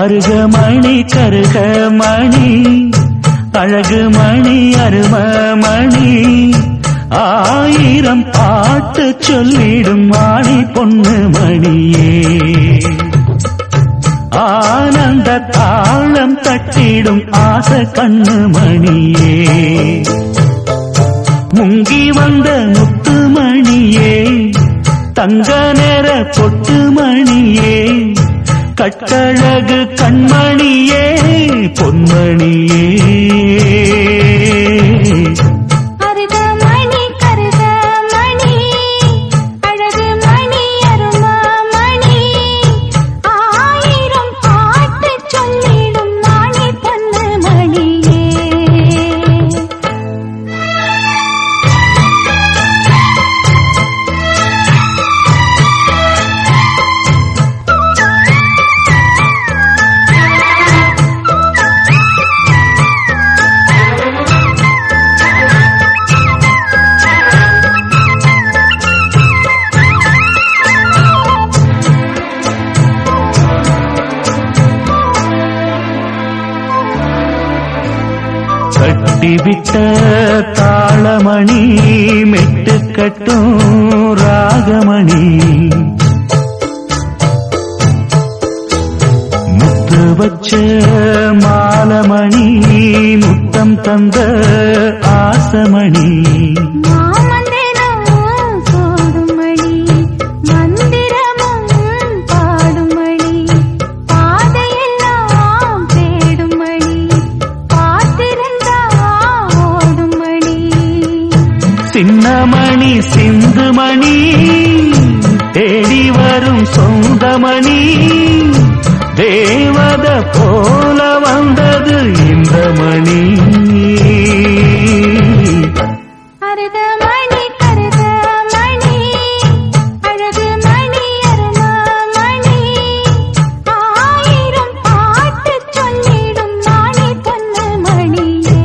அருகமணி கருகமணி அழகு மணி அருமமணி ஆயிரம் பாட்டு சொல்லிடும் மாணி பொண்ணு மணியே ஆனந்த தாளம் தட்டிடும் ஆசை கண்ணு மணியே முங்கி வந்த முத்து மணியே தங்க நேர பொட்டு மணியே கட்டழகு கண்மணியே பொன்மணியே அருகமணி கருகமணி அழகு மணி அருமமணி ஆயிரம் பாட்டு சொல்லிடும் மாணி பொண்ணு மணியே கட்டிவிட்ட தாளமணி மெட்டு கட்டும் ராகமணி முத்து வச்ச மாலமணி முத்தம் தந்த ஆசமணி சின்னமணி சிந்துமணி தேடி வரும் சொந்தமணி தேவத போல வந்தது இந்த மணி அருகமணி கருகமணி அழகு மணி அருமமணி ஆயிரம் பாட்டு சொல்லிடும் மாணி பொண்ணு மணியே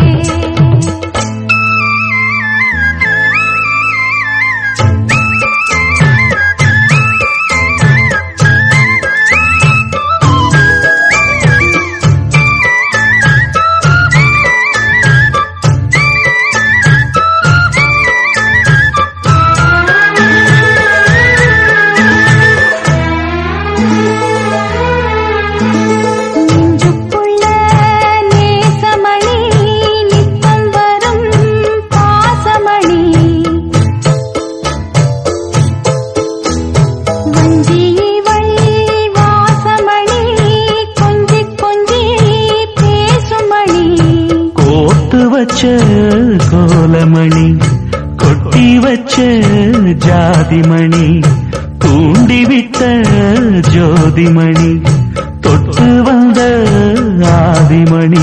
வச்ச கோலமணி கொட்டி வச்ச ஜாதிமணி தூண்டிவிட்ட ஜோதிமணி தொட்டு வந்த ஆதிமணி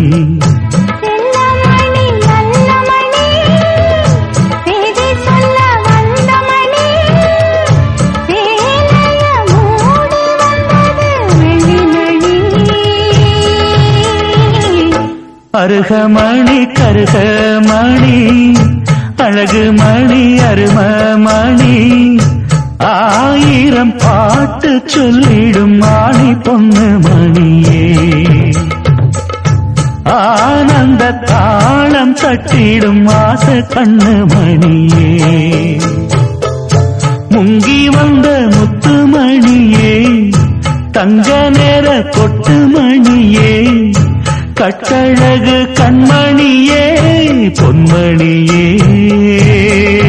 அருகமணி கருகமணி அழகு மணி அருமமணி ஆயிரம் பாட்டு சொல்லிடும் மாணி பொண்ணு மணியே ஆனந்த தாளம் தட்டிடும் ஆசை கண்ணு மணியே முங்கி வந்த முத்து மணியே தங்க நேர கொட்டு மணியே கட்டழகு கண்மணியே பொன்மணியே